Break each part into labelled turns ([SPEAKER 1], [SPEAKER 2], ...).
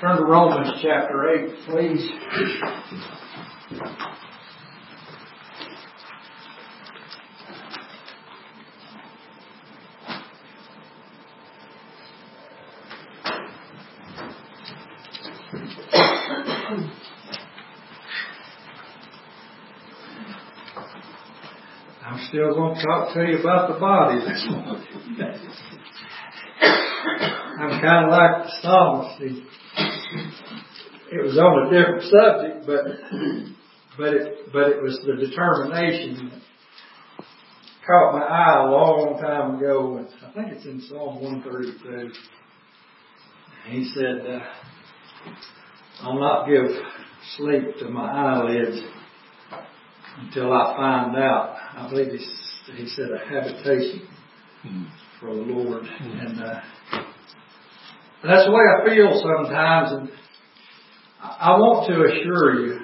[SPEAKER 1] Turn to Romans chapter 8, please. I'm still going to talk to you about the body this morning. I'm kind of like the psalmist. It was on a different subject, but it was the determination that caught my eye a long time ago. I think it's in Psalm 132. He said, "I'll not give sleep to my eyelids until I find out." I believe he said a habitation for the Lord, and that's the way I feel sometimes. And I want to assure you,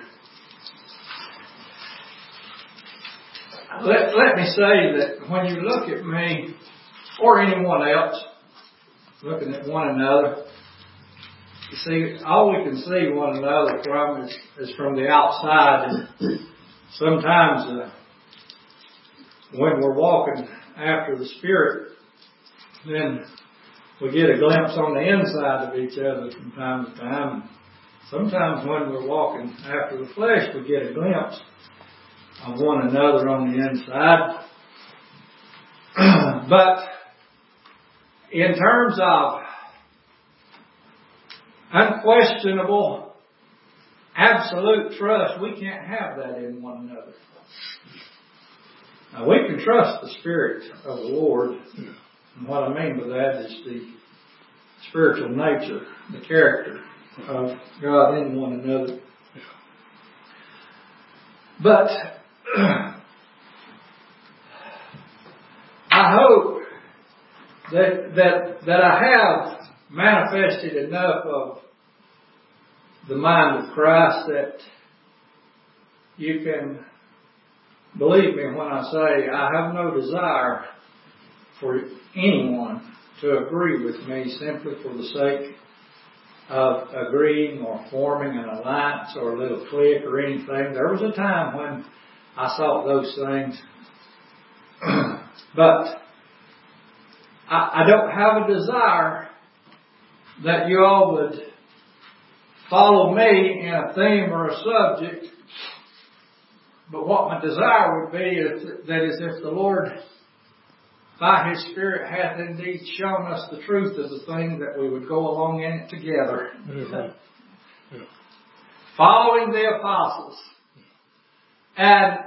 [SPEAKER 1] let me say that when you look at me or anyone else looking at one another, you see, all we can see one another from is from the outside. And sometimes when we're walking after the Spirit, then we get a glimpse on the inside of each other from time to time. Sometimes when we're walking after the flesh, we get a glimpse of one another on the inside. But in terms of unquestionable, absolute trust, we can't have that in one another. Now, we can trust the Spirit of the Lord. And what I mean by that is the spiritual nature, the character of God in one another. But I hope that I have manifested enough of the mind of Christ that you can believe me when I say I have no desire for anyone to agree with me simply for the sake of agreeing or forming an alliance or a little clique or anything. There was a time when I sought those things. But I don't have a desire that you all would follow me in a theme or a subject. But what my desire would be is if the Lord, by His Spirit, hath indeed shown us the truth of the thing, that we would go along in it together. Mm-hmm. Following the apostles. And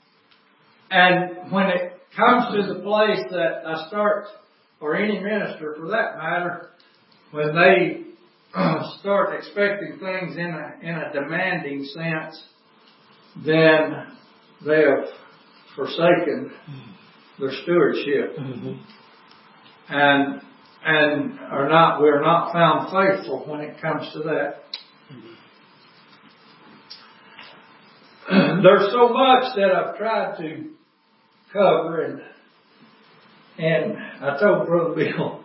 [SPEAKER 1] when it comes to the place that I start, or any minister for that matter, when they start expecting things in a demanding sense, then they have forsaken their stewardship, and we're not found faithful when it comes to that. There's so much that I've tried to cover, and I told Brother Bill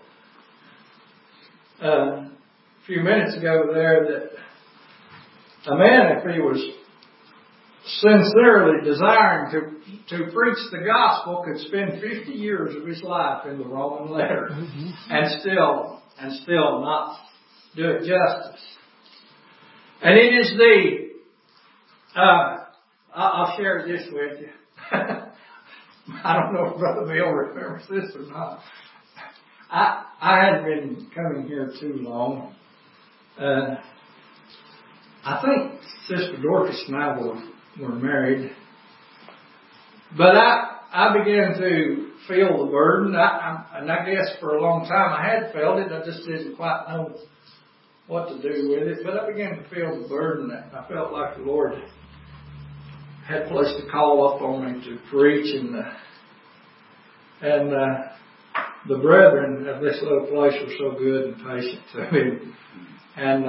[SPEAKER 1] a few minutes ago there that a man, if he was sincerely desiring to preach the gospel, could spend 50 years of his life in the Roman letter and still not do it justice. And it is I'll share this with you. I don't know if Brother Bill remembers this or not. I hadn't been coming here too long. I think Sister Dorcas and I were married. But I began to feel the burden. And I guess for a long time I had felt it. I just didn't quite know what to do with it. But I began to feel the burden. I felt like the Lord had placed a call up on me to preach. And the brethren of this little place were so good and patient to me. And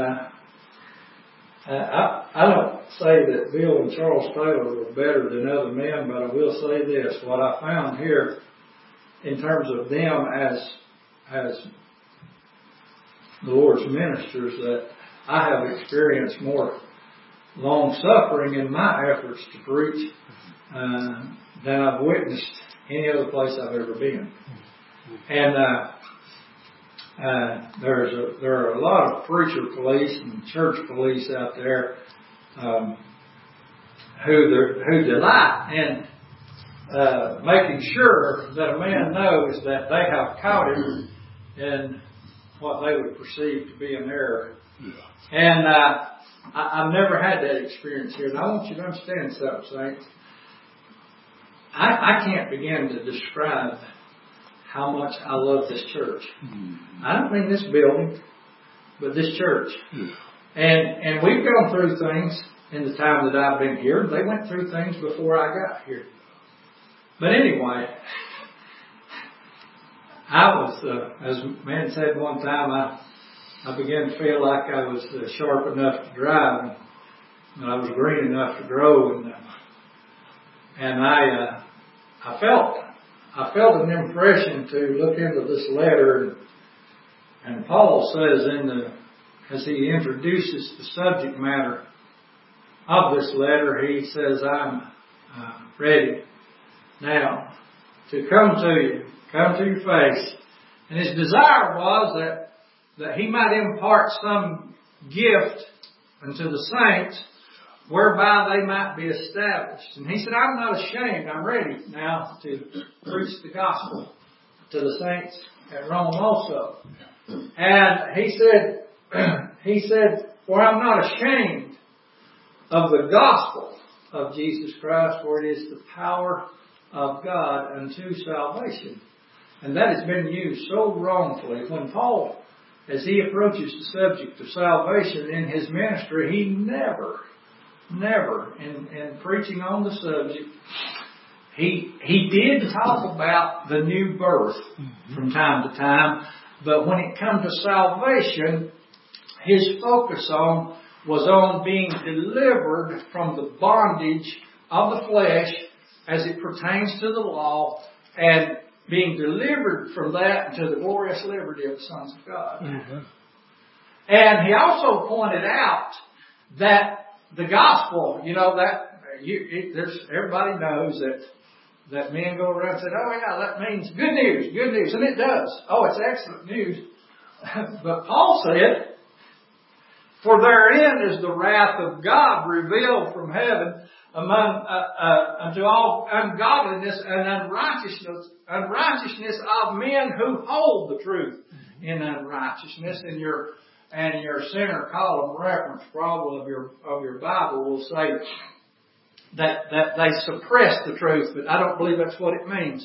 [SPEAKER 1] I don't say that Bill and Charles Taylor were better than other men, but I will say this. What I found here in terms of them as the Lord's ministers, that I have experienced more long suffering in my efforts to preach than I've witnessed any other place I've ever been. And there are a lot of preacher police and church police out there who delight in making sure that a man knows that they have caught him in what they would perceive to be an error. And I've never had that experience here. And I want you to understand something, saints. I can't begin to describe how much I love this church. I don't mean this building, but this church. And we've gone through things in the time that I've been here. They went through things before I got here. But anyway, I was, as a man said one time, I began to feel like I was sharp enough to drive, and I was green enough to grow, and I felt an impression to look into this letter, and Paul says as he introduces the subject matter of this letter, he says, I'm ready now to come to your face. And his desire was that he might impart some gift unto the saints whereby they might be established. And he said, I'm not ashamed. I'm ready now to preach the gospel to the saints at Rome also. And he said, for I'm not ashamed of the gospel of Jesus Christ, for it is the power of God unto salvation. And that has been used so wrongfully. When Paul, as he approaches the subject of salvation in his ministry, he never, in preaching on the subject, he did talk about the new birth from time to time, but when it comes to salvation, his focus was on being delivered from the bondage of the flesh as it pertains to the law, and being delivered from that into the glorious liberty of the sons of God. And he also pointed out that the gospel, everybody knows that men go around and say, oh yeah, that means good news, and it does. Oh, it's excellent news. But Paul said, for therein is the wrath of God revealed from heaven unto all ungodliness and unrighteousness of men who hold the truth in unrighteousness. And your center column reference probably of your Bible will say that they suppress the truth, but I don't believe that's what it means.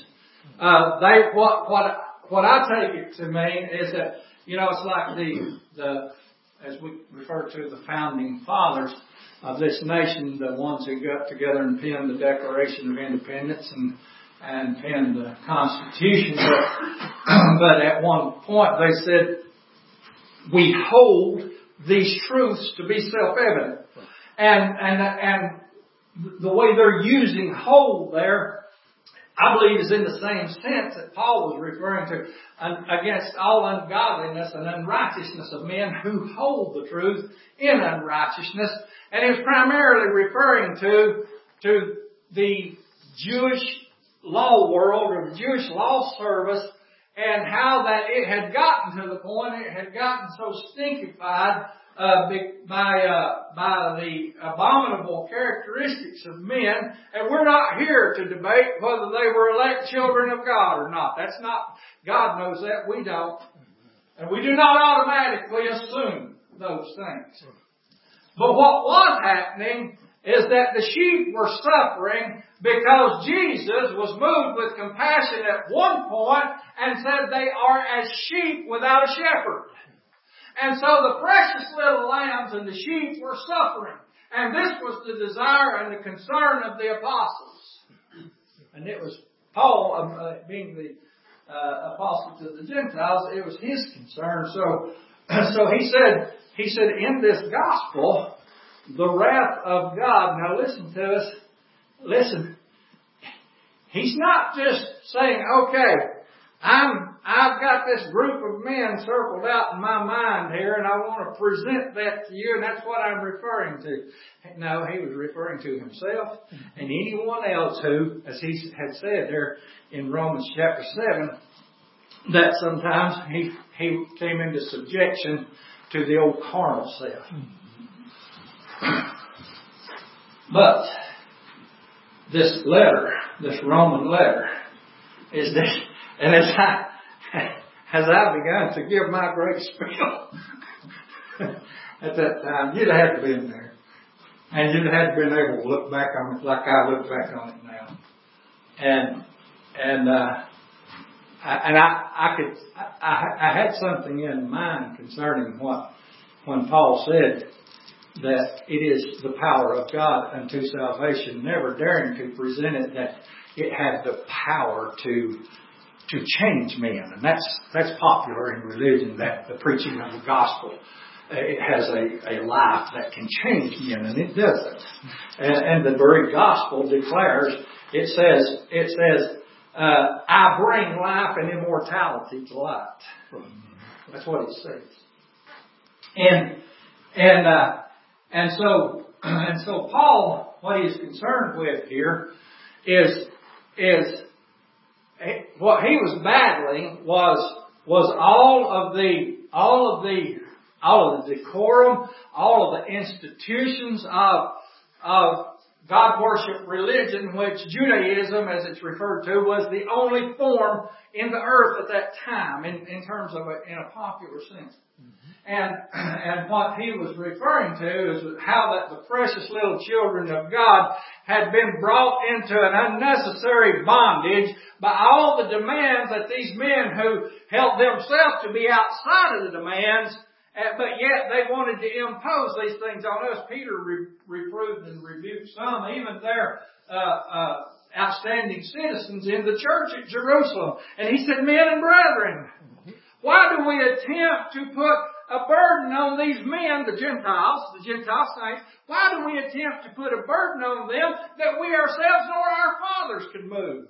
[SPEAKER 1] What I take it to mean is that, it's like the as we refer to the founding fathers of this nation, the ones who got together and penned the Declaration of Independence and penned the Constitution. But at one point they said, we hold these truths to be self-evident. And the way they're using hold there, I believe, is in the same sense that Paul was referring to, against all ungodliness and unrighteousness of men who hold the truth in unrighteousness. And he was primarily referring to the Jewish law world or the Jewish law service, and how that it had gotten to the point, it had gotten so stinkified by the abominable characteristics of men. And we're not here to debate whether they were elect children of God or not. That's not, God knows that, we don't. And we do not automatically assume those things. But what was happening is that the sheep were suffering because Jesus was moved with compassion at one point and said they are as sheep without a shepherd. And so the precious little lambs and the sheep were suffering. And this was the desire and the concern of the apostles. And it was Paul, being the apostle to the Gentiles, it was his concern. So he said, in this gospel, the wrath of God. Now listen to us. Listen. He's not just saying, okay, I'm I've got this group of men circled out in my mind here, and I want to present that to you, and that's what I'm referring to. No, he was referring to himself and anyone else who, as he had said there in Romans chapter 7, that sometimes he came into subjection to the old carnal self. But this letter, this Roman letter, is this, and as I began to give my great spiel at that time, you'd have had to been there. And you'd have had to been able to look back on it like I look back on it now. I had something in mind concerning when Paul said that it is the power of God unto salvation, never daring to present it that it had the power to change men. And that's popular in religion, that the preaching of the gospel, it has a life that can change men, and it doesn't. And the very gospel declares, it says, I bring life and immortality to light. That's what it says. And so Paul, what he is concerned with here is what he was battling was all of the decorum, all of the institutions of God worship religion, which Judaism, as it's referred to, was the only form in the earth at that time, in terms of in a popular sense. And what he was referring to is how that the precious little children of God had been brought into an unnecessary bondage by all the demands that these men who held themselves to be outside of the demands, but yet they wanted to impose these things on us. Peter reproved and rebuked some, even their outstanding citizens in the church at Jerusalem. And he said, men and brethren, why do we attempt to put a burden on these men, the Gentile saints? Why do we attempt to put a burden on them that we ourselves nor our fathers could move?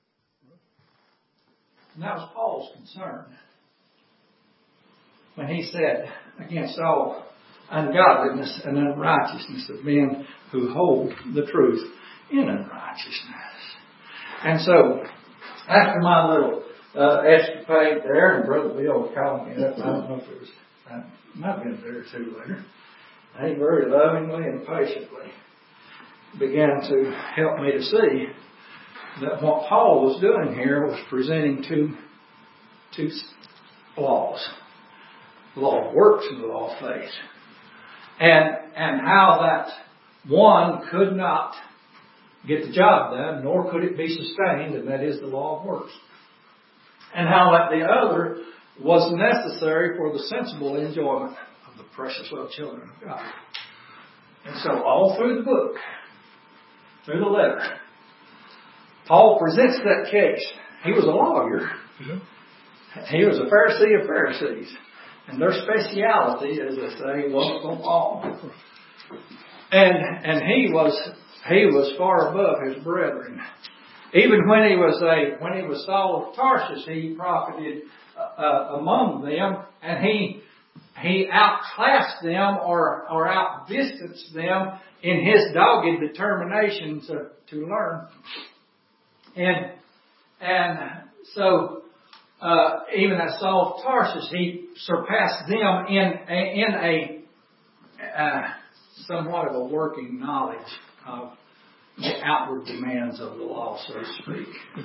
[SPEAKER 1] And that was Paul's concern when he said, against all ungodliness and unrighteousness of men who hold the truth in unrighteousness. And so, after my little escapade there, and Brother Bill was calling me up, I don't know if it was, I might have been there too later. He very lovingly and patiently began to help me to see that what Paul was doing here was presenting two laws. The law of works and the law of faith. And how that one could not get the job done, nor could it be sustained, and that is the law of works. And how that the other was necessary for the sensible enjoyment of the precious little children of God. And so all through the book, through the letter, Paul presents that case. He was a lawyer. He was a Pharisee of Pharisees. And their speciality, as they say, was the law. And he was far above his brethren. Even when he was Saul of Tarsus, he profited among them, and he outclassed them or outdistanced them in his dogged determination to learn. And so even as Saul of Tarsus, he surpassed them in a somewhat of a working knowledge of the outward demands of the law, so to speak.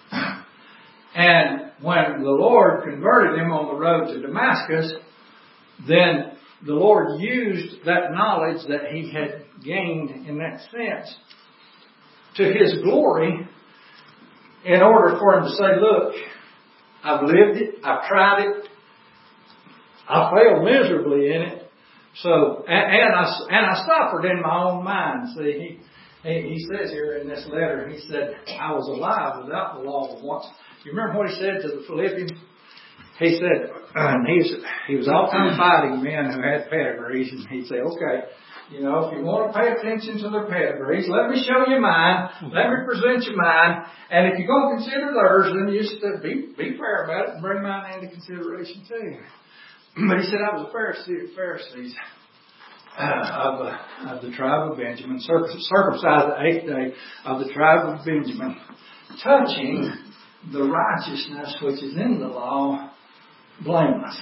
[SPEAKER 1] And when the Lord converted him on the road to Damascus, then the Lord used that knowledge that he had gained in that sense to his glory in order for him to say, look, I've lived it, I've tried it, I failed miserably in it. So, and I suffered in my own mind. See, he says here in this letter, he said, I was alive without the law of once. You remember what he said to the Philippians? He said, he was all time fighting men who had pedigrees, and he'd say, okay, You know, if you want to pay attention to their pedigrees, let me show you mine. Let me present you mine. And if you're going to consider theirs, then you just be fair about it and bring mine into consideration too. But he said, I was a Pharisee of Pharisees of the tribe of Benjamin, circumcised the 8th day of the tribe of Benjamin, touching the righteousness which is in the law, blameless.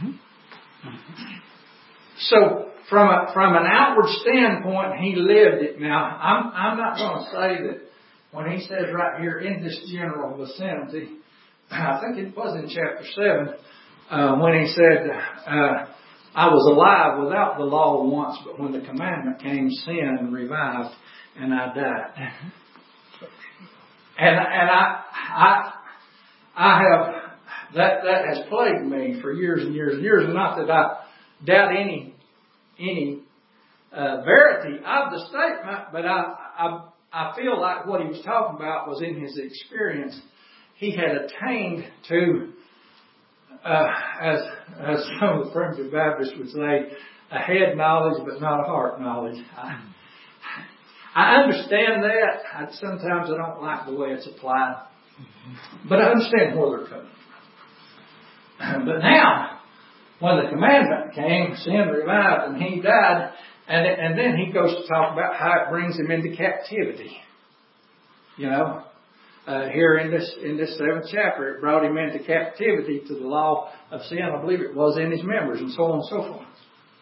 [SPEAKER 1] So, from an outward standpoint, he lived it. Now, I'm not going to say that when he says right here in this general vicinity, I think it was in chapter 7, when he said, I was alive without the law once, but when the commandment came, sin revived, and I died. And I have, that has plagued me for years and years and years, and not that I doubt any verity of the statement, but I feel like what he was talking about was in his experience. He had attained to, as some of the primitive Baptists would say, a head knowledge but not a heart knowledge. I understand that. Sometimes I don't like the way it's applied, but I understand where they're coming from. But now, when the commandment came, sin revived and he died. And then he goes to talk about how it brings him into captivity. You know, here in this 7th chapter, it brought him into captivity to the law of sin. I believe it was in his members, and so on and so forth.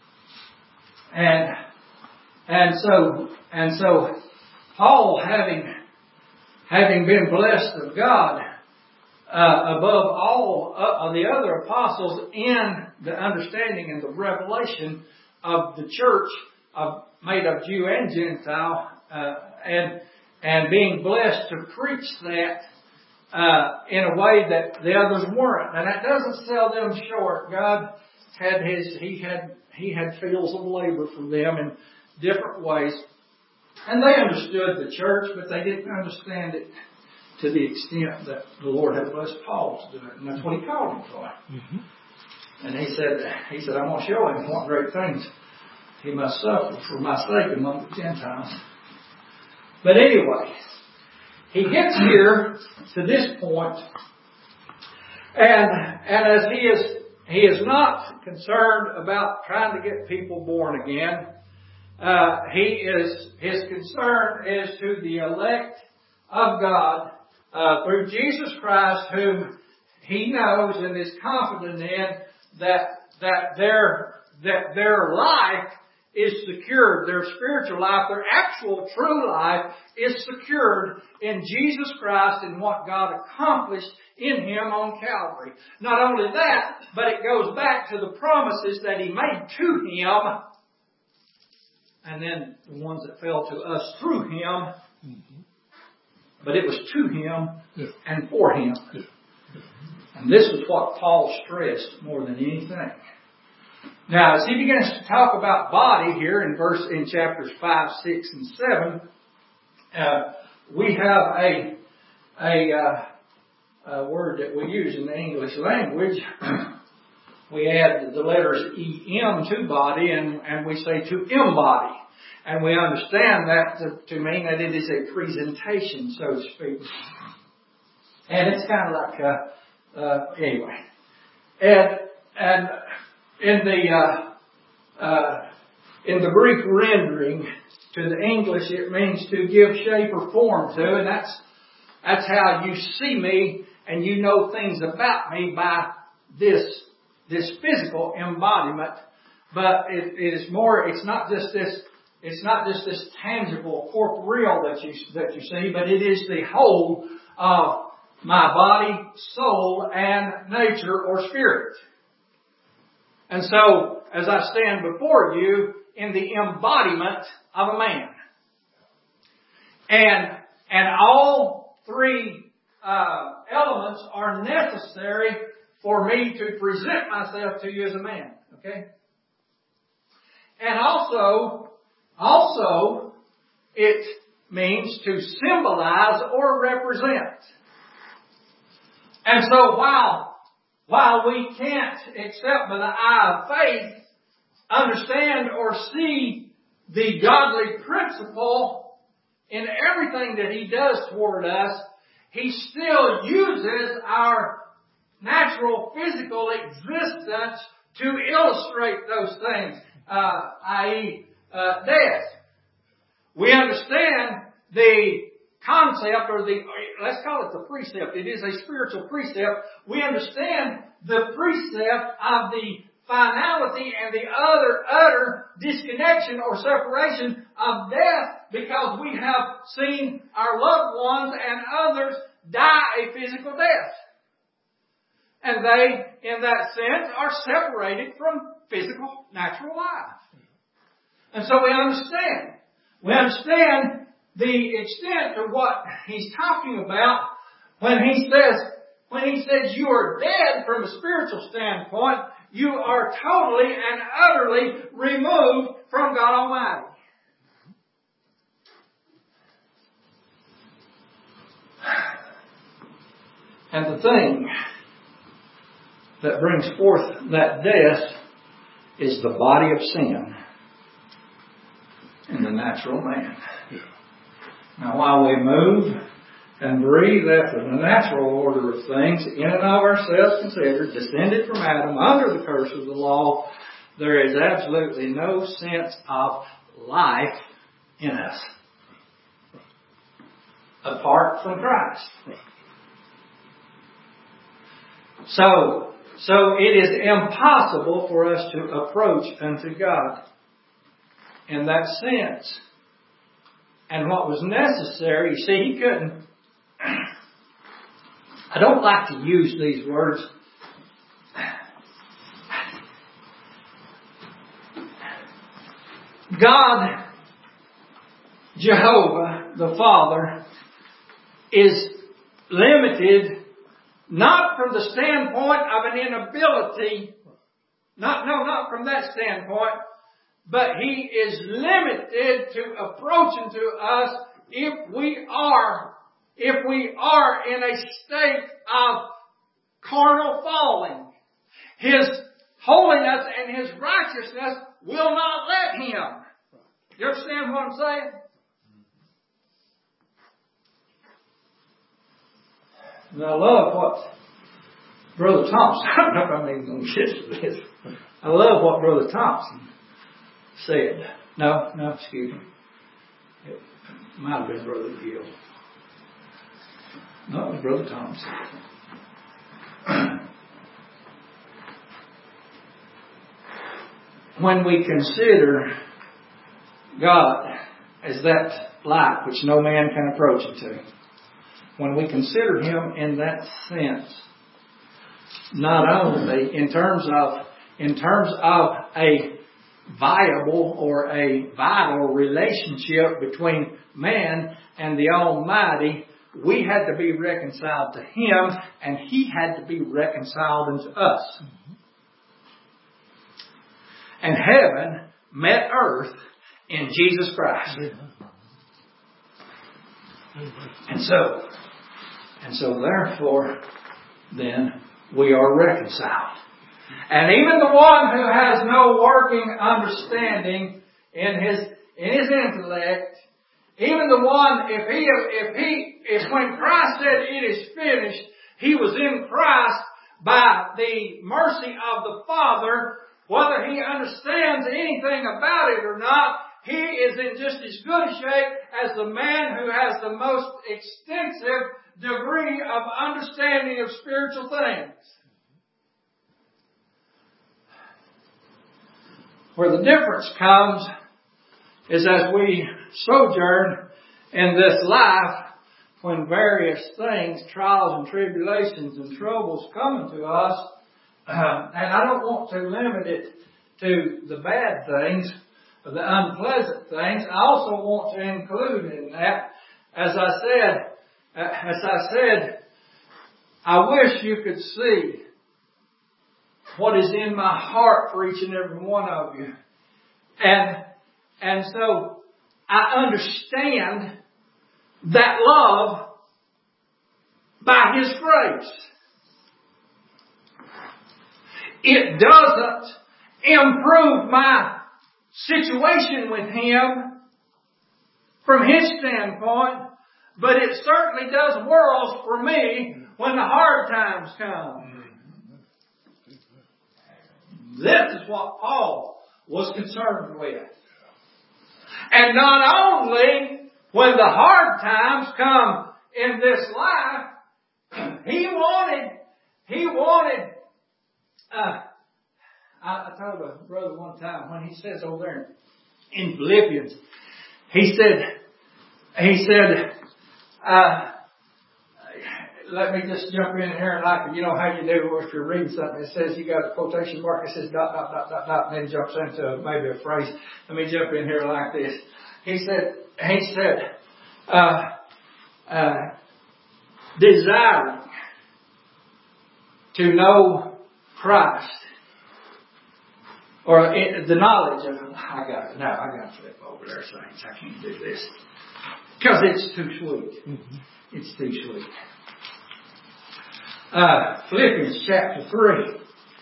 [SPEAKER 1] And so Paul, having been blessed of God, above all of the other apostles in the understanding and the revelation of the church made of Jew and Gentile, and being blessed to preach that in a way that the others weren't. And that doesn't sell them short. God had he had fields of labor for them in different ways. And they understood the church, but they didn't understand it to the extent that the Lord had blessed Paul to do it. And that's what he called him for. And he said, I'm going to show him what great things he must suffer for my sake among the Gentiles. But anyway, he gets here to this point, and as he is not concerned about trying to get people born again. His concern is to the elect of God through Jesus Christ, whom he knows and is confident in that their life is secured. Their spiritual life, their actual true life is secured in Jesus Christ and what God accomplished in Him on Calvary. Not only that, but it goes back to the promises that He made to Him, and then the ones that fell to us through Him. But it was to Him and for Him. And this is what Paul stressed more than anything. Now, as he begins to talk about body here in chapters 5, 6, and 7, we have a word that we use in the English language. We add the letters EM to body, and we say to embody. And we understand that to mean that it is a presentation, so to speak. And it's kind of like, anyway. And in the Greek rendering to the English, it means to give shape or form to, and that's how you see me and you know things about me by this physical embodiment. But it is more. It's not just this tangible corporeal that you see, but it is the whole of my body, soul, and nature or spirit. And so, as I stand before you in the embodiment of a man. And all three elements are necessary for me to present myself to you as a man. Okay? And also, it means to symbolize or represent. And so while we can't, except by the eye of faith, understand or see the godly principle in everything that He does toward us, He still uses our natural physical existence to illustrate those things, i.e., death. We understand the concept, or let's call it the precept. It is a spiritual precept. We understand the precept of the finality and the utter disconnection or separation of death, because we have seen our loved ones and others die a physical death. And they, in that sense, are separated from physical, natural life. And so we understand. We understand the extent of what he's talking about when he says you are dead from a spiritual standpoint. You are totally and utterly removed from God Almighty. And the thing that brings forth that death is the body of sin in the natural man. Now, while we move and breathe after the natural order of things, in and of ourselves considered, descended from Adam under the curse of the law, there is absolutely no sense of life in us apart from Christ. So it is impossible for us to approach unto God in that sense. And what was necessary, you see, he couldn't. I don't like to use these words. God, Jehovah, the Father, is limited not from the standpoint of an inability, not from that standpoint, but He is limited to approaching to us if we are in a state of carnal falling. His holiness and His righteousness will not let Him. You understand what I'm saying? And I love what Brother Thompson, I don't know if I'm even going to get to this. I love what Brother Thompson said. No, excuse me. It might have been Brother Gill. No, it was Brother Thompson. When we consider God as that light which no man can approach it to, when we consider Him in that sense, not only in terms of a viable or a vital relationship between man and the Almighty, we had to be reconciled to Him, and He had to be reconciled unto us. And heaven met earth in Jesus Christ. And so therefore, then, we are reconciled. And even the one who has no working understanding in his intellect, even the one, if when Christ said it is finished, He was in Christ by the mercy of the Father, whether he understands anything about it or not, he is in just as good a shape as the man who has the most extensive degree of understanding of spiritual things. Where the difference comes is as we sojourn in this life, when various things, trials and tribulations and troubles come to us, and I don't want to limit it to the bad things, or the unpleasant things. I also want to include in that, as I said, I wish you could see what is in my heart for each and every one of you. And so I understand that love by His grace. It doesn't improve my situation with Him from His standpoint, but it certainly does worlds for me when the hard times come. This is what Paul was concerned with. And not only when the hard times come in this life, he wanted, I told a brother one time when he says over there in Philippians, he said, let me just jump in here and you know how you do if you're reading something. It says you got a quotation mark. It says ... and then jumps into maybe a phrase. Let me jump in here like this. He said, desiring to know Christ, or the knowledge of Him. I got to flip over there, saints. I can't do this because it's too sweet. Mm-hmm. It's too sweet. Philippians chapter 3.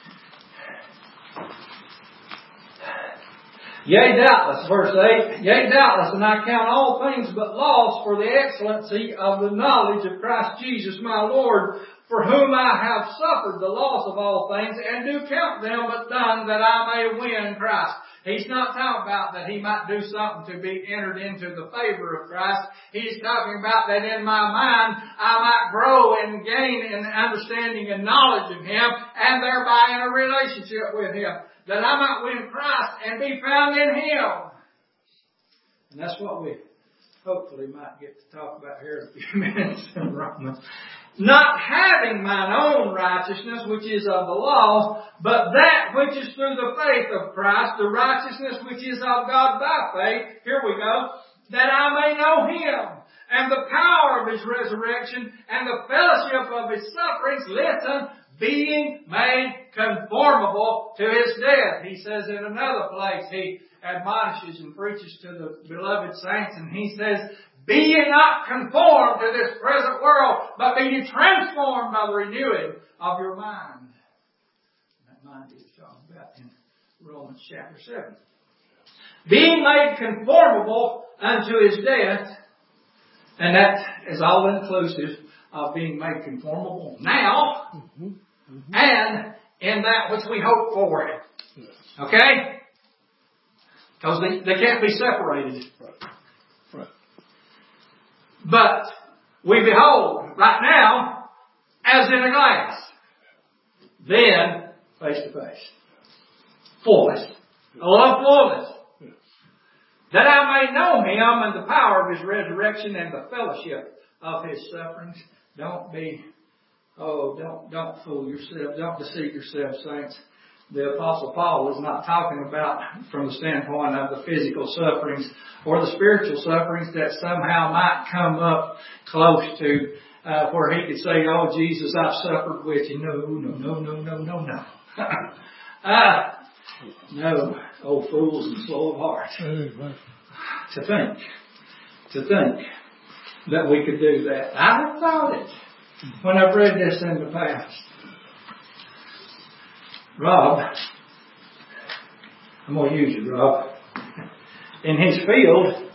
[SPEAKER 1] Yea, doubtless, verse 8, yea, doubtless, and I count all things but loss for the excellency of the knowledge of Christ Jesus my Lord, for whom I have suffered the loss of all things, and do count them but dung, that I may win Christ. He's not talking about that he might do something to be entered into the favor of Christ. He's talking about that in my mind I might grow and gain in understanding and knowledge of Him, and thereby in a relationship with Him. That I might win Christ and be found in Him. And that's what we hopefully might get to talk about here in a few minutes in Romans. Not having mine own righteousness, which is of the law, but that which is through the faith of Christ, the righteousness which is of God by faith, here we go, that I may know Him, and the power of His resurrection, and the fellowship of His sufferings, listen, being made conformable to His death. He says in another place, he admonishes and preaches to the beloved saints, and he says, be ye not conformed to this present world, but be ye transformed by the renewing of your mind. That mind is talking about in Romans chapter 7. Being made conformable unto His death, and that is all inclusive of being made conformable now, and in that which we hope for. Okay? Because they can't be separated. Right. But we behold right now as in a glass. Then face to face. Fullness. A love fullness. That I may know Him and the power of His resurrection and the fellowship of His sufferings. Don't fool yourself. Don't deceive yourself, saints. The Apostle Paul is not talking about from the standpoint of the physical sufferings or the spiritual sufferings that somehow might come up close to where he could say, oh, Jesus, I've suffered with you. No. No, oh fools and slow of heart. To think that we could do that. I have thought it when I've read this in the past. Rob, I'm going to use you, Rob. In his field,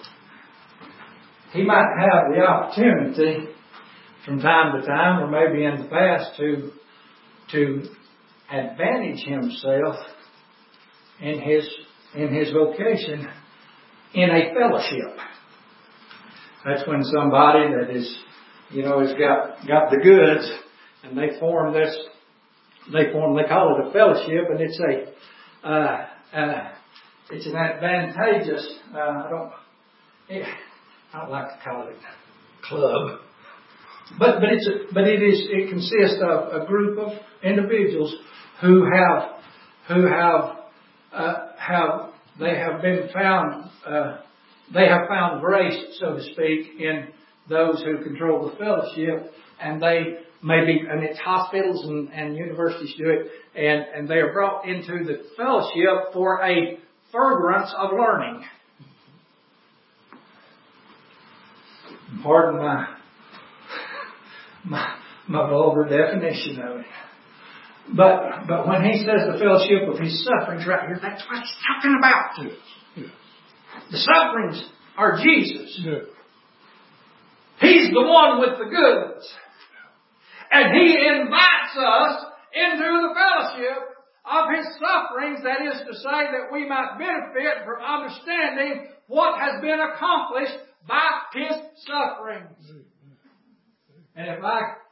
[SPEAKER 1] he might have the opportunity from time to time, or maybe in the past, to advantage himself in his vocation in a fellowship. That's when somebody that is, has got the goods, and they form this. They call it a fellowship, and it's an advantageous. I don't like to call it a club, but it consists of a group of individuals who have found grace, so to speak, in those who control the fellowship, and they. Maybe, and it's hospitals and universities do it, and they are brought into the fellowship for a furtherance of learning. Pardon my vulgar definition of it. But when he says the fellowship of his sufferings right here, that's what he's talking about.
[SPEAKER 2] Yes.
[SPEAKER 1] The sufferings are Jesus.
[SPEAKER 2] Yes.
[SPEAKER 1] He's the one with the goods. And he invites us into the fellowship of his sufferings, that is to say that we might benefit from understanding what has been accomplished by his sufferings. And if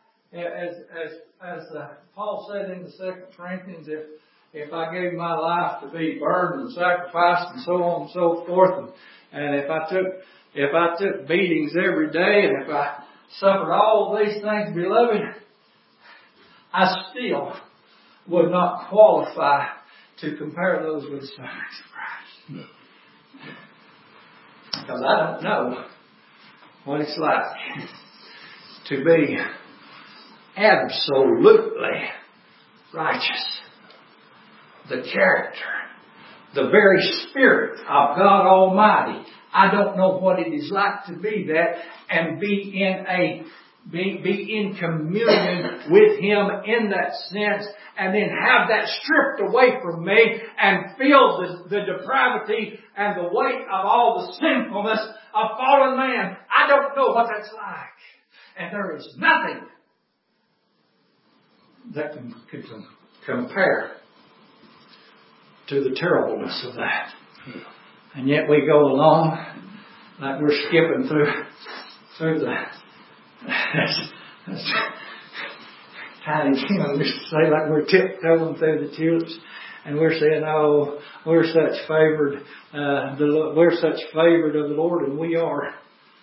[SPEAKER 1] as Paul said in the 2 Corinthians, if I gave my life to be burned and sacrificed and so on and so forth, and if I took beatings every day, and if I suffered all these things, beloved, I still would not qualify to compare those with the sufferings of Christ. Because I don't know what it's like to be absolutely righteous. The character, the very Spirit of God Almighty. I don't know what it is like to be that and be in communion with Him in that sense, and then have that stripped away from me and feel the depravity and the weight of all the sinfulness of fallen man. I don't know what that's like. And there is nothing that can compare to the terribleness of that. And yet we go along like we're skipping through the Tiny Tim used to say, like we're tiptoeing through the tulips, and we're saying, "Oh, we're such favored, we're such favored of the Lord," and we are,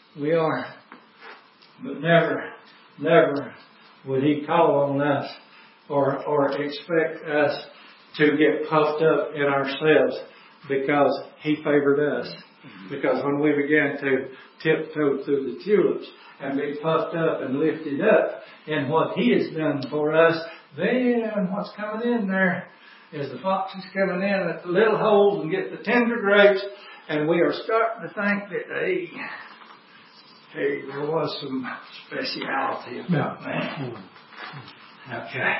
[SPEAKER 1] but never would He call on us or expect us to get puffed up in ourselves because He favored us. Because when we began to tiptoe through the tulips and be puffed up and lifted up in what He has done for us, then what's coming in there is the foxes coming in at the little holes and get the tender grapes, and we are starting to think that, hey, there was some speciality about that. Okay.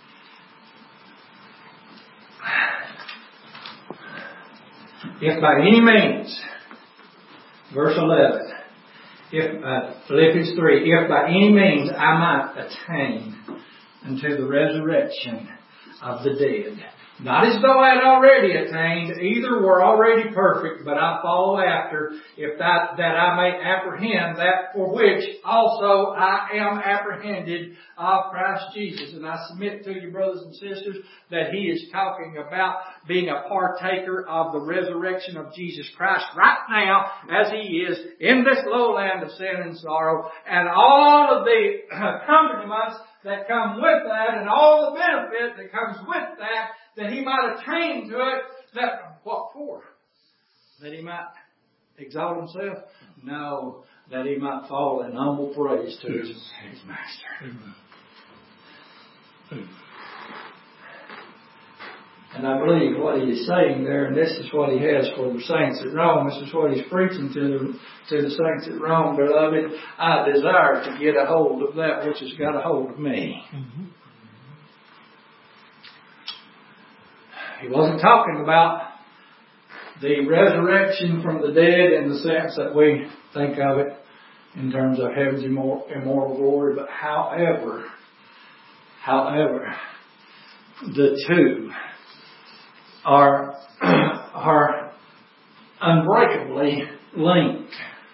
[SPEAKER 1] If by any means, verse 11, Philippians 3, if by any means I might attain unto the resurrection of the dead. Not as though I had already attained, either were already perfect, but I follow after, if that I may apprehend that for which also I am apprehended of Christ Jesus. And I submit to you, brothers and sisters, that he is talking about being a partaker of the resurrection of Jesus Christ right now, as he is in this lowland of sin and sorrow, and all of the accompaniments that come with that, and all the benefit that comes with that he might attain to it. That what for? That he might exalt himself? No, that he might fall in humble praise to his master. Amen. And I believe what he is saying there, and this is what he has for the saints at Rome. This is what he's preaching to the saints at Rome. Beloved, I desire to get a hold of that which has got a hold of me. Mm-hmm. He wasn't talking about the resurrection from the dead in the sense that we think of it in terms of heaven's immortal glory, but however, the two are unbreakably linked,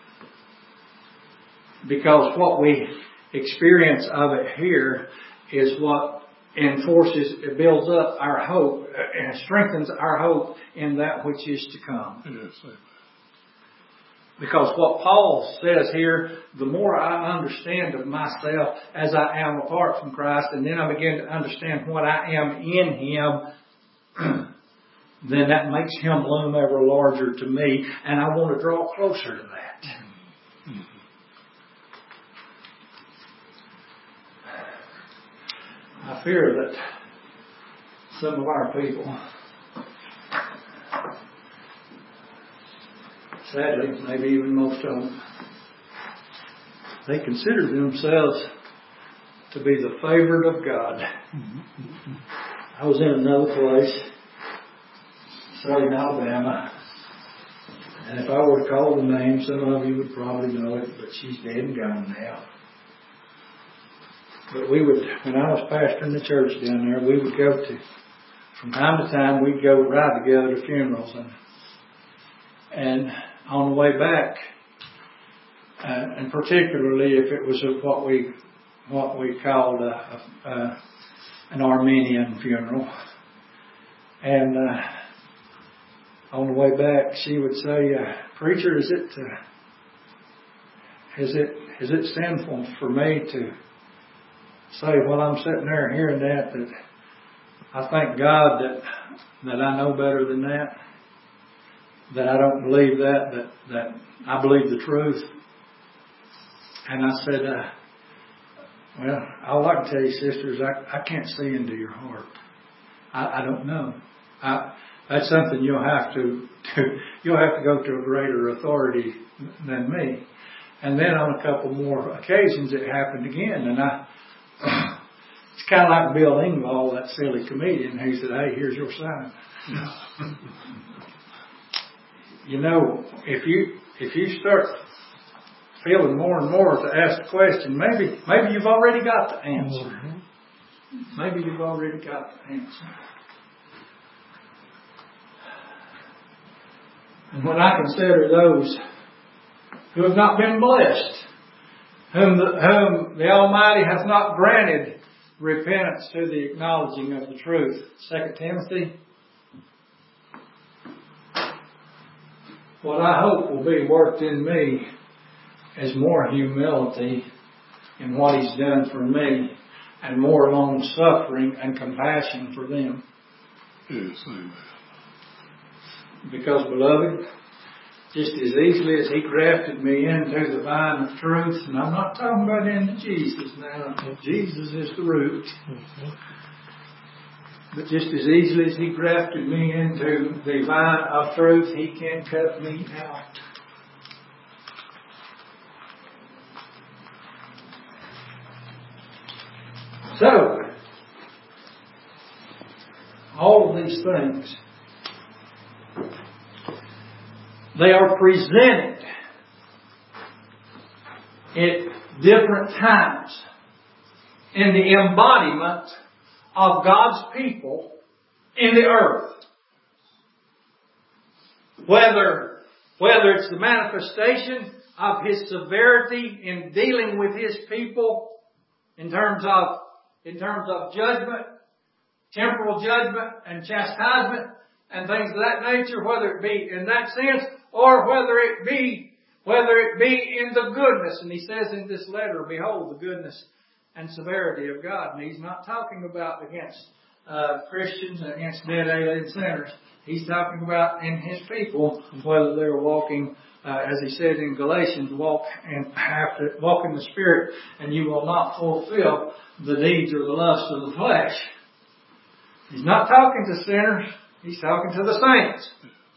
[SPEAKER 1] because what we experience of it here is what enforces, it builds up our hope and strengthens our hope in that which is to come. Yes. Because what Paul says here, the more I understand of myself as I am apart from Christ, and then I begin to understand what I am in Him, then that makes Him loom ever larger to me, and I want to draw closer to that. Mm-hmm. I fear that some of our people, sadly, maybe even most of them, they consider themselves to be the favored of God. Mm-hmm. I was in another place, Southern Alabama, and if I were to call the name, some of you would probably know it, but she's dead and gone now. But we would, when I was pastoring the church down there, we would go to, from time to time, we'd go ride together to funerals, and on the way back, and particularly if it was what we called an Armenian funeral, and on the way back, she would say, "Preacher, is it sinful for me to say while I'm sitting there hearing that I thank God that I know better than that I don't believe that I believe the truth?" And I said, well, all I can tell you, sisters, I can't see into your heart. I don't know. That's something you'll have to go to a greater authority than me. And then on a couple more occasions it happened again, and it's kind of like Bill Engvall, that silly comedian, who said, "Hey, here's your sign." You know, if you start feeling more and more to ask the question, maybe you've already got the answer. Mm-hmm. Maybe you've already got the answer. And when I consider those who have not been blessed, whom the Almighty has not granted repentance to the acknowledging of the truth, 2 Timothy, what I hope will be worked in me is more humility in what He's done for me, and more long suffering and compassion for them.
[SPEAKER 2] Yes, amen.
[SPEAKER 1] Because, beloved, just as easily as He grafted me into the vine of truth, and I'm not talking about into Jesus now, Jesus is the root. Mm-hmm. But just as easily as He grafted me into the vine of truth, He can cut me out. So, all of these things, they are presented at different times in the embodiment of God's people in the earth. Whether it's the manifestation of His severity in dealing with His people in terms of judgment, temporal judgment and chastisement and things of that nature, whether it be in that sense or whether it be in the goodness. And he says in this letter, "Behold the goodness and severity of God." And he's not talking about against Christians and against dead alien sinners. He's talking about in His people, whether they're walking, as he said in Galatians, walk in the Spirit, and you will not fulfill the deeds or the lusts of the flesh. He's not talking to sinners. He's talking to the saints.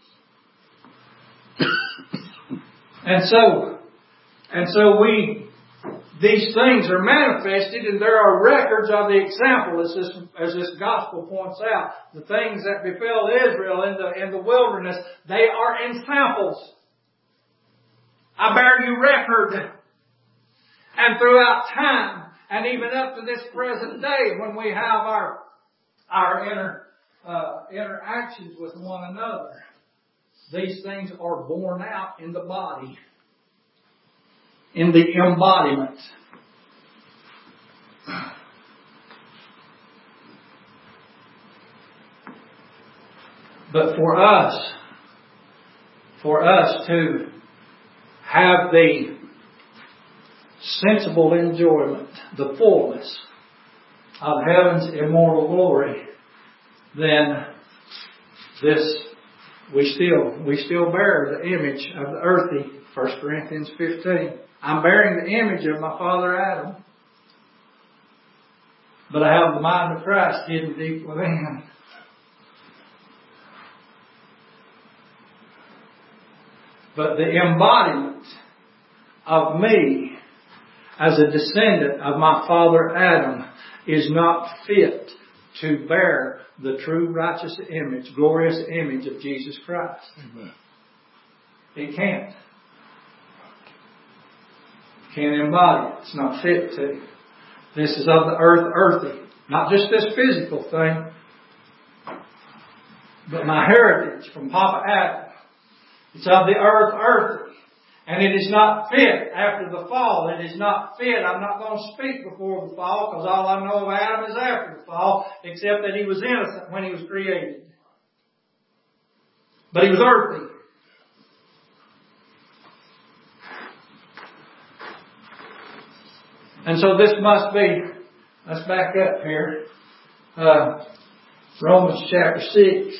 [SPEAKER 1] And so these things are manifested, and there are records of the example, as this gospel points out. The things that befell Israel in the wilderness, they are in samples. I bear you record. And throughout time, and even up to this present day, when we have our interactions with one another, these things are borne out in the body, in the embodiment. But for us to have the sensible enjoyment, the fullness of heaven's immortal glory, then we still bear the image of the earthy. 1 Corinthians 15. I'm bearing the image of my father Adam, but I have the mind of Christ hidden deep within. But the embodiment of me as a descendant of my father Adam is not fit to bear the true righteous image, glorious image of Jesus Christ.
[SPEAKER 2] Amen.
[SPEAKER 1] It can't. Can't embody it. It's not fit to. This is of the earth, earthy. Not just this physical thing, but my heritage from Papa Adam. It's of the earth, earthy. And it is not fit after the fall. It is not fit. I'm not going to speak before the fall, because all I know of Adam is after the fall, except that he was innocent when he was created. But he was earthy. And so this must be, let's back up here, Romans chapter 6.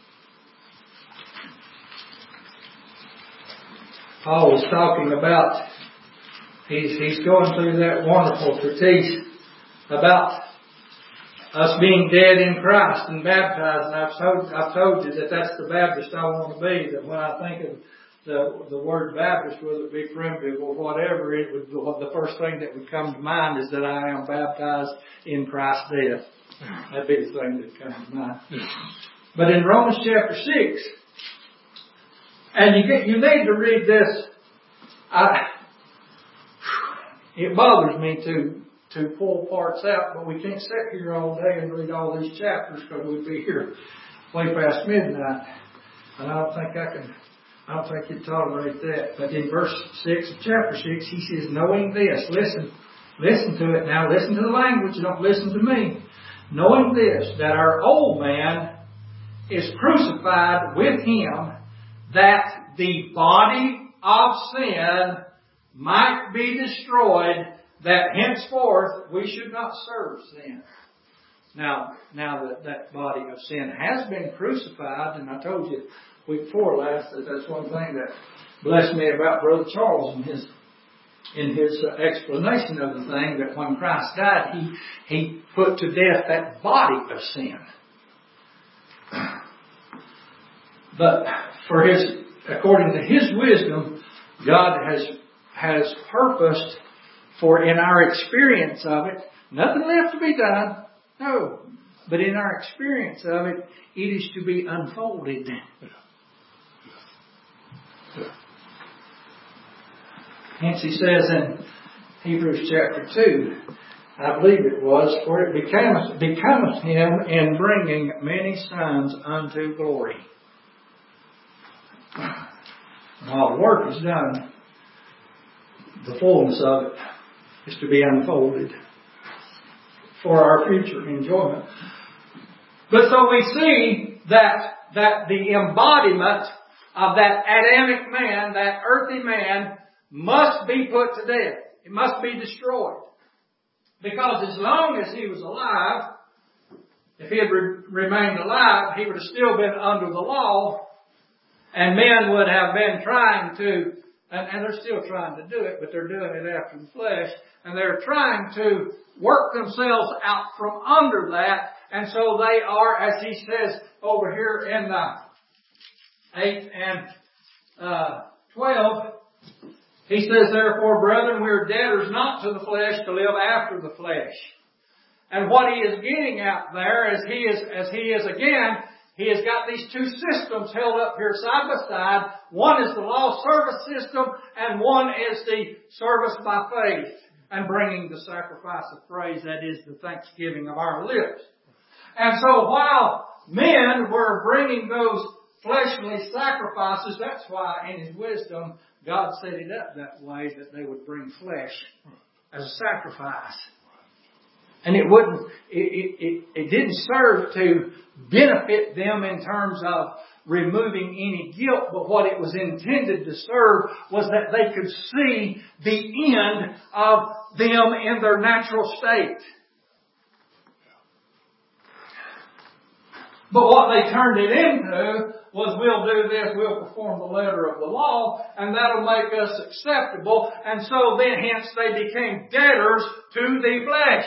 [SPEAKER 1] Paul was talking about, he's going through that wonderful treatise about us being dead in Christ and baptized. And I've told you that that's the Baptist I want to be. That when I think of the word Baptist, whether it be primitive or whatever, the first thing that would come to mind is that I am baptized in Christ's death. That'd be the thing that comes to mind. But in Romans chapter 6, and you need to read this. It bothers me to pull parts out, but we can't sit here all day and read all these chapters, because we'd be here way past midnight. And I don't think you'd tolerate that. But in verse 6 of chapter 6, he says, knowing this, listen to it now, listen to the language, don't listen to me. Knowing this, that our old man is crucified with him, that the body of sin might be destroyed, that henceforth we should not serve sin. Now that body of sin has been crucified, and I told you week before last that that's one thing that blessed me about Brother Charles in his explanation of the thing, that when Christ died, he put to death that body of sin. But according to His wisdom, God has purposed for, in our experience of it, nothing left to be done. No. But in our experience of it, it is to be unfolded. Hence he says in Hebrews chapter 2, I believe it was, for it becometh him in bringing many sons unto glory. While the work is done, the fullness of it is to be unfolded for our future enjoyment. But so we see that the embodiment of that Adamic man, that earthy man, must be put to death. It must be destroyed. Because as long as he was alive, if he had remained alive, he would have still been under the law, and men would have been trying to, and they're still trying to do it, but they're doing it after the flesh, and they're trying to work themselves out from under that, and so they are, as he says over here in 8 and 12, he says, therefore, brethren, we are debtors not to the flesh to live after the flesh. And what he is getting at there is he has got these two systems held up here side by side. One is the law service system, and one is the service by faith and bringing the sacrifice of praise, that is the thanksgiving of our lips. And so while men were bringing those fleshly sacrifices, that's why in His wisdom God set it up that way, that they would bring flesh as a sacrifice. And it didn't serve to benefit them in terms of removing any guilt, but what it was intended to serve was that they could see the end of them in their natural state. But what they turned it into was, we'll do this, we'll perform the letter of the law, and that'll make us acceptable. And so then, hence, they became debtors to the flesh.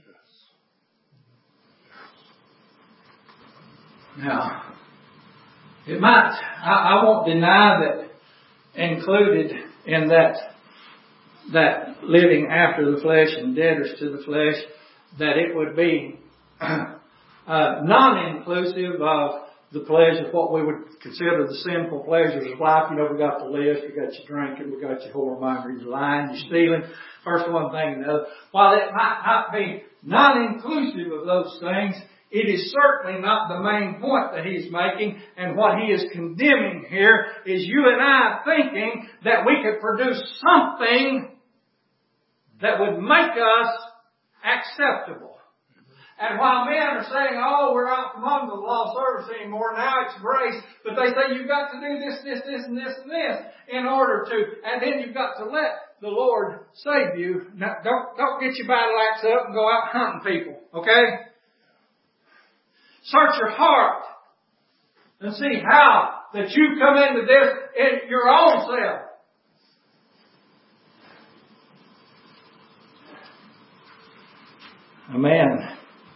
[SPEAKER 1] Now, it might, I won't deny that included in that living after the flesh and debtors to the flesh, that it would be non-inclusive of the pleasures, what we would consider the sinful pleasures of life. You know, we got the list, we got your drinking, we got your whoremongering, your lying, your stealing, first one thing and another. While it might not be non-inclusive of those things, it is certainly not the main point that he's making. And what he is condemning here is you and I thinking that we could produce something that would make us acceptable. And while men are saying, oh, we're out from under the law of service anymore, now it's grace, but they say you've got to do this, this, this, and this, and this in order to, and then you've got to let the Lord save you. Now, don't get your battle axe up and go out hunting people, okay? Search your heart and see how that you come into this in your own self. A man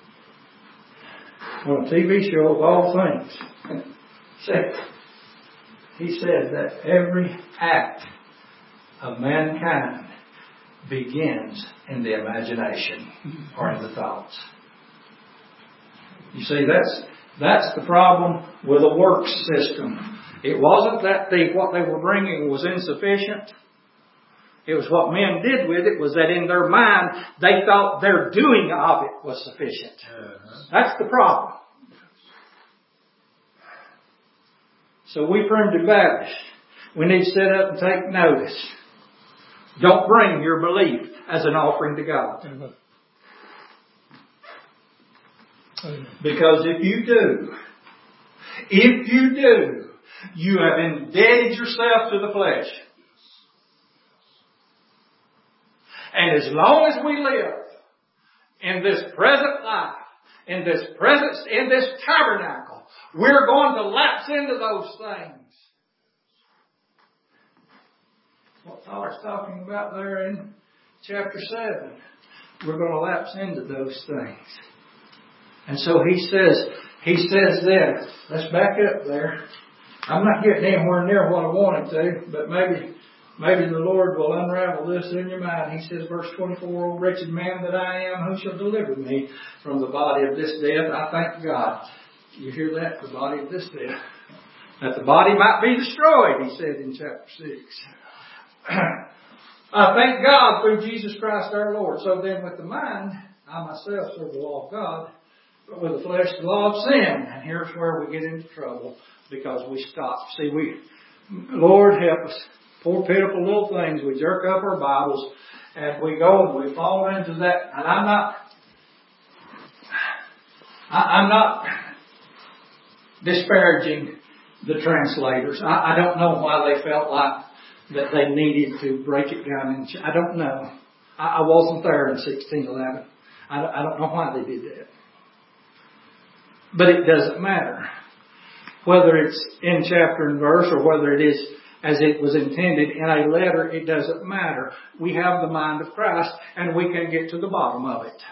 [SPEAKER 1] on a TV show of all things he said that every act of mankind begins in the imagination or in the thoughts. You see, that's the problem with a works system. It wasn't that what they were bringing was insufficient. It was what men did with it was that in their mind they thought their doing of it was sufficient. That's the problem. So we primitive Baptists, we need to sit up and take notice. Don't bring your belief as an offering to God. Because if you do, you have indebted yourself to the flesh. And as long as we live in this present life, in this tabernacle, we're going to lapse into those things. What Tyler's talking about there in chapter 7. We're going to lapse into those things. And so he says then, let's back up there. I'm not getting anywhere near what I wanted to, but maybe the Lord will unravel this in your mind. He says, verse 24, O wretched man that I am, who shall deliver me from the body of this death? I thank God. You hear that? The body of this death. That the body might be destroyed, he said in chapter 6. I thank God through Jesus Christ our Lord. So then with the mind, I myself serve the law of God, but with the flesh, the law of sin. And here's where we get into trouble because we stop. See, Lord help us. Poor pitiful little things. We jerk up our Bibles and we go and we fall into that. And I'm not disparaging the translators. I don't know why they felt like that they needed to break it down. I don't know. I wasn't there in 1611. I don't know why they did that. But it doesn't matter. Whether it's in chapter and verse or whether it is as it was intended in a letter, it doesn't matter. We have the mind of Christ and we can get to the bottom of it.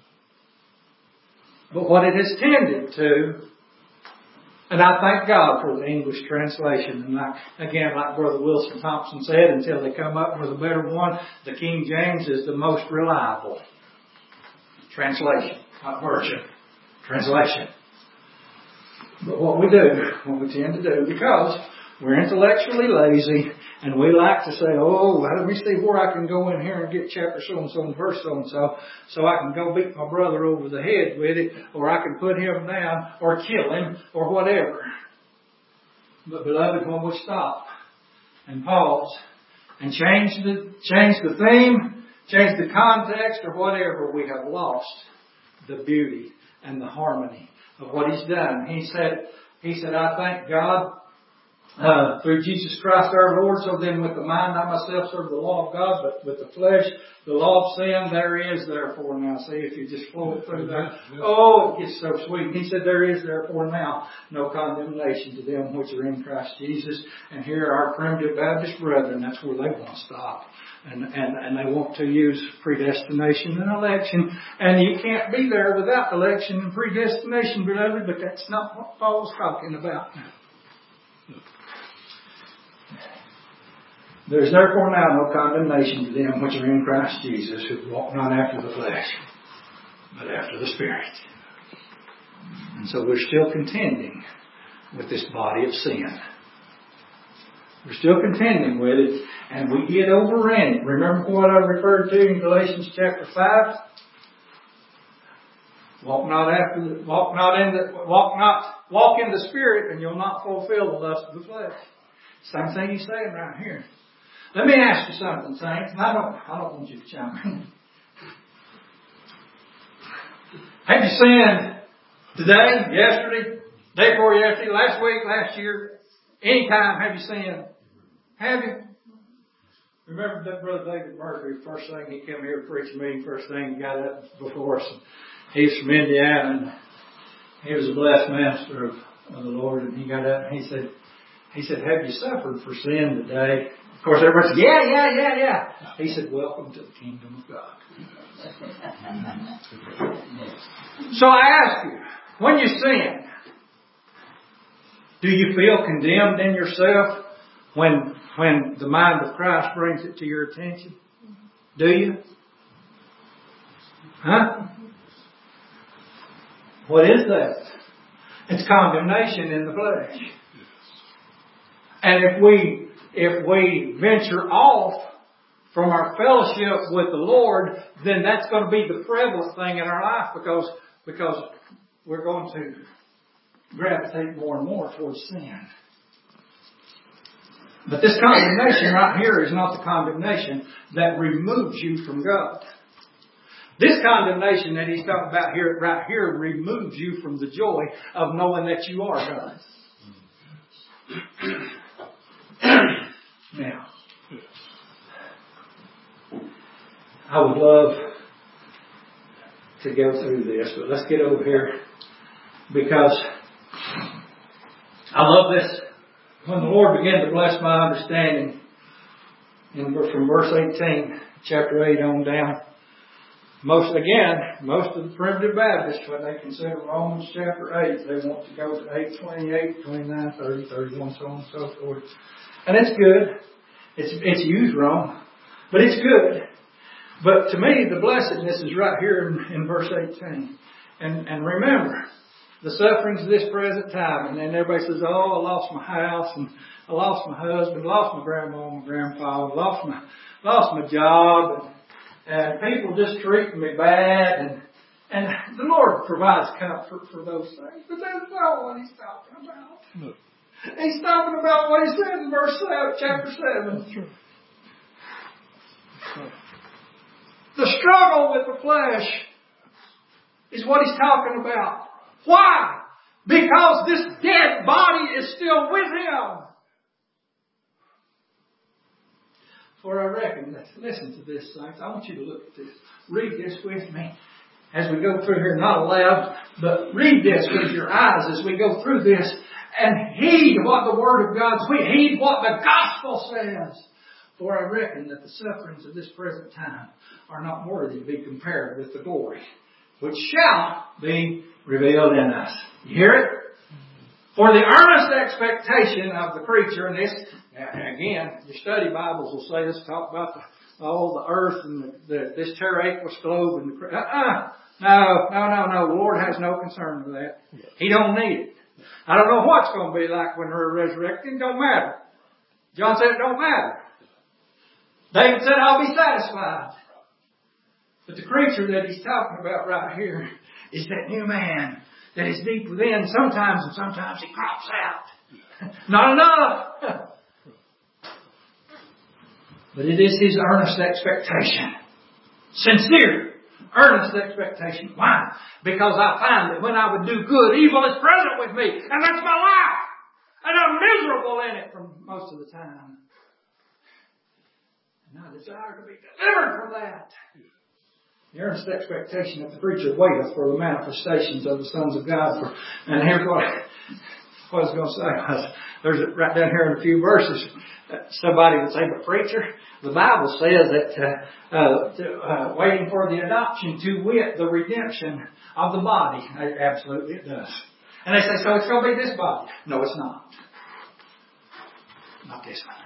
[SPEAKER 1] But what it is tended to, and I thank God for the English translation. And like Brother Wilson Thompson said, until they come up with a better one, the King James is the most reliable translation, not version. Translation. But what we tend to do, because we're intellectually lazy, and we like to say, oh, let me see where I can go in here and get chapter so-and-so and verse so-and-so, so I can go beat my brother over the head with it, or I can put him down, or kill him, or whatever. But beloved, when we stop and pause and change the theme, change the context, or whatever, we have lost the beauty and the harmony of what He's done. He said, I thank God through Jesus Christ our Lord. So then with the mind I myself serve the law of God, but with the flesh, the law of sin, there is therefore now. See, if you just flow it through that, oh, it gets so sweet. He said, there is therefore now no condemnation to them which are in Christ Jesus. And here our primitive Baptist brethren, that's where they want to stop. And they want to use predestination and election. And you can't be there without election and predestination, beloved, but that's not what Paul's talking about. There is therefore now no condemnation to them which are in Christ Jesus, who walk not after the flesh, but after the Spirit. And so we're still contending with this body of sin. We're still contending with it, and we get overran it. Remember what I referred to in Galatians chapter 5? Walk in the Spirit, and you'll not fulfill the lust of the flesh. Same thing he's saying right here. Let me ask you something, saints. I don't want you to chime in. Have you sinned today, yesterday, day before yesterday, last week, last year, anytime? Have you sinned? Have you? Remember that Brother David Murphy, first thing he came here to preach a meeting, first thing he got up before us. He's from Indiana, and he was a blessed minister of the Lord, and he got up and he said, have you suffered for sin today? Of course, everybody said, yeah. He said, welcome to the kingdom of God. So I ask you, when you sin, do you feel condemned in yourself when the mind of Christ brings it to your attention? Do you? Huh? What is that? It's condemnation in the flesh. And if we venture off from our fellowship with the Lord, then that's going to be the prevalent thing in our life because we're going to gravitate more and more towards sin. But this condemnation right here is not the condemnation that removes you from God. This condemnation that he's talking about here, right here, removes you from the joy of knowing that you are God. Now, I would love to go through this, but let's get over here because I love this. When the Lord began to bless my understanding, from verse 18, chapter 8 on down, most of the primitive Baptists, when they consider Romans chapter 8, they want to go to 8, 28, 29, 30, 31, so on and so forth. And it's good. It's used wrong, but it's good. But to me, the blessedness is right here in verse 18. And remember, the sufferings of this present time. And then everybody says, oh, I lost my house, and I lost my husband, lost my grandma and my grandpa, lost my job, and people just treating me bad. And the Lord provides comfort for those things. But that's not what He's talking about. No. He's talking about what He said in verse 7, chapter 7. The struggle with the flesh is what He's talking about. Why? Because this dead body is still with Him. For I reckon, listen to this, saints. I want you to look at this. Read this with me as we go through here. Not aloud, but read this with your eyes as we go through this. And heed what the Word of God says. Heed what the Gospel says. For I reckon that the sufferings of this present time are not worthy to be compared with the glory which shall be revealed in us. You hear it? For the earnest expectation of the creature, and this, again, your study Bibles will say this, talk about the earth and this terraqueous globe. And No. The Lord has no concern with that. He don't need it. I don't know what's going to be like when we're resurrected. It don't matter. John said it don't matter. David said, I'll be satisfied. But the creature that he's talking about right here is that new man that is deep within. Sometimes he crops out. Not enough. But it is his earnest expectation. Sincere, earnest expectation. Why? Because I find that when I would do good, evil is present with me. And that's my life. And I'm miserable in it for most of the time. And I desire to be delivered from that. The earnest expectation of the preacher waiteth for the manifestations of the sons of God. And here's what I was going to say. There's right down here in a few verses. Somebody would say, but preacher, the Bible says that waiting for the adoption, to wit, the redemption of the body. Absolutely it does. And they say, so it's going to be this body. No, it's not. Not this one.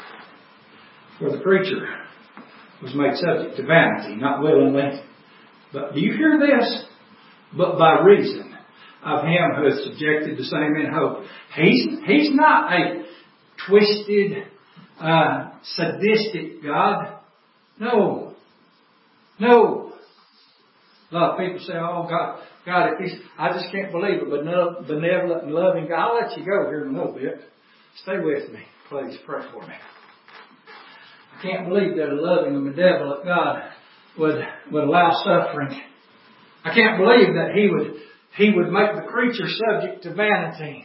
[SPEAKER 1] For the creature was made subject to vanity, not willingly, But do you hear this? But by reason of Him who has subjected the same in hope. He's not a twisted, sadistic God. No. No. A lot of people say, oh God, if He's, I just can't believe it, but benevolent and loving God. I'll let you go here in a little bit. Stay with me. Please pray for me. I can't believe that a loving and benevolent God would allow suffering. I can't believe that He would make the creature subject to vanity.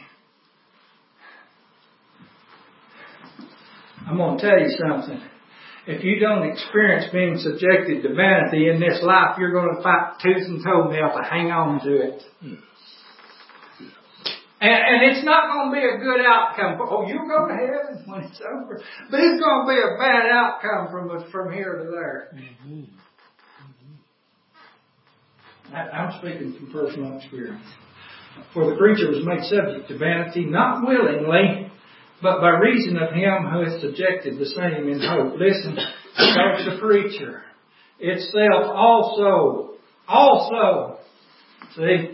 [SPEAKER 1] I'm going to tell you something. If you don't experience being subjected to vanity in this life, you're going to fight tooth and toenail to hang on to it. And it's not going to be a good outcome. Oh, you'll go to heaven when it's over. But it's going to be a bad outcome from here to there. I'm speaking from personal experience. For the creature was made subject to vanity, not willingly, but by reason of Him who has subjected the same in hope. Listen, because the creature itself also, see,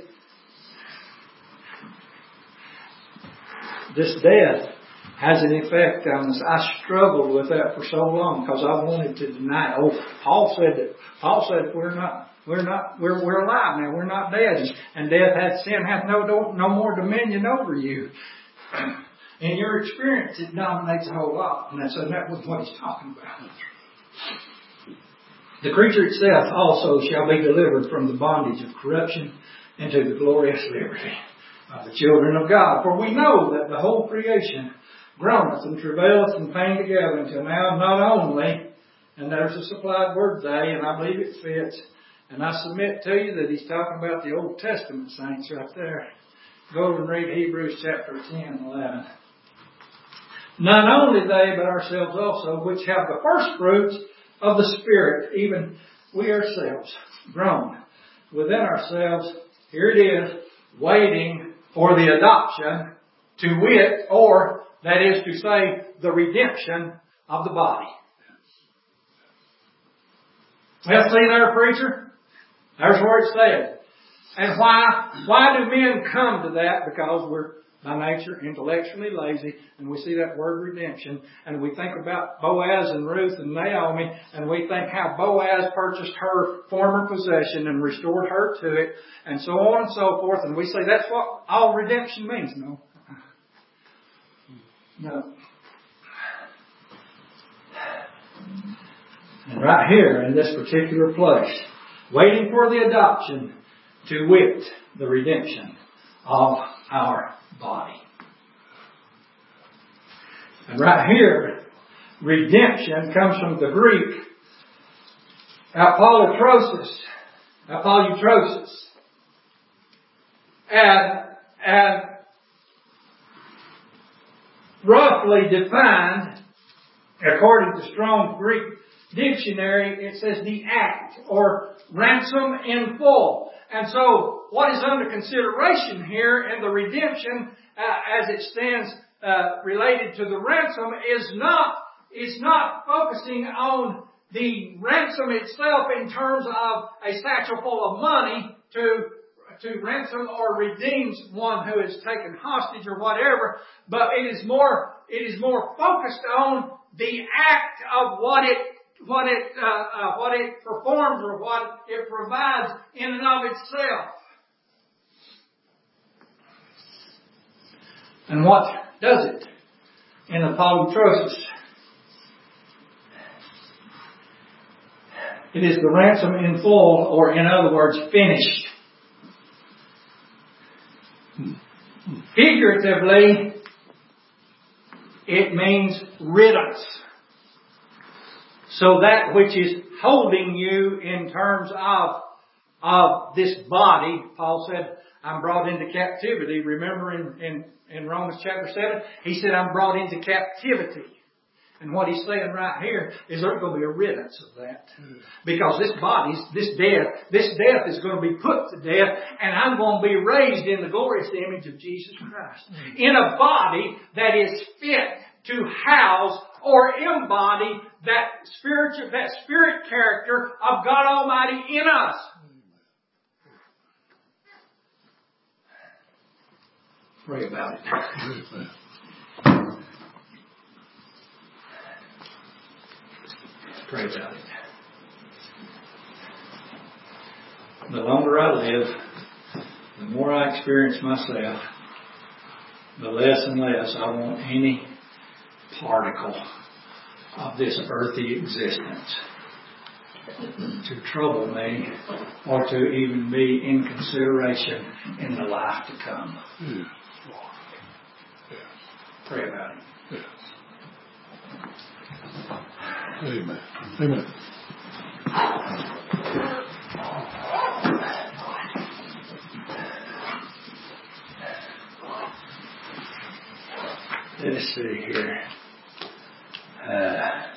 [SPEAKER 1] this death has an effect on us. I struggled with that for so long because I wanted to deny. Oh, Paul said we're alive now. We're not dead. And sin hath no more dominion over you. In your experience, it dominates a whole lot. And that was what he's talking about. The creature itself also shall be delivered from the bondage of corruption into the glorious liberty of the children of God. For we know that the whole creation groaneth and travaileth and pain together until now, not only, and there's a supplied word they, and I believe it fits, and I submit to you that he's talking about the Old Testament saints right there. Go and read Hebrews chapter 10 and 11. Not only they, but ourselves also, which have the first fruits of the Spirit, even we ourselves, groan within ourselves, here it is, waiting for the adoption, to wit, or that is to say, the redemption of the body. Well, see there, preacher? There's where it's said. And why do men come to that? Because we're by nature intellectually lazy, and we see that word redemption, and we think about Boaz and Ruth and Naomi, and we think how Boaz purchased her former possession and restored her to it, and so on and so forth, and we say that's what all redemption means. No. And right here in this particular place, waiting for the adoption, to wit, the redemption of our body. And right here, redemption comes from the Greek apolutrosis. And roughly defined, according to Strong's Greek Dictionary, it says the act or ransom in full. And so, what is under consideration here in the redemption, as it stands related to the ransom, is not focusing on the ransom itself in terms of a satchel full of money to ransom or redeem one who is taken hostage or whatever, but it is more focused on the act of what it performs or what it provides in and of itself. And what does it in apolutrosis? It is the ransom in full, or in other words, finished. Figuratively, it means riddance. So that which is holding you in terms of this body, Paul said, I'm brought into captivity. Remember in Romans chapter 7, he said, I'm brought into captivity. And what he's saying right here is there's going to be a riddance of that. Because this death is going to be put to death, and I'm going to be raised in the glorious image of Jesus Christ. In a body that is fit to house or embody that spirit character of God Almighty in us. Pray about it.
[SPEAKER 2] Amen.
[SPEAKER 1] Pray about it. The longer I live, the more I experience myself, the less and less I want any particle of this earthly existence to trouble me or to even be in consideration in the life to come.
[SPEAKER 2] Yes, Lord. Yes.
[SPEAKER 1] Pray about it.
[SPEAKER 2] Yes. Amen. Amen.
[SPEAKER 1] Let's see here.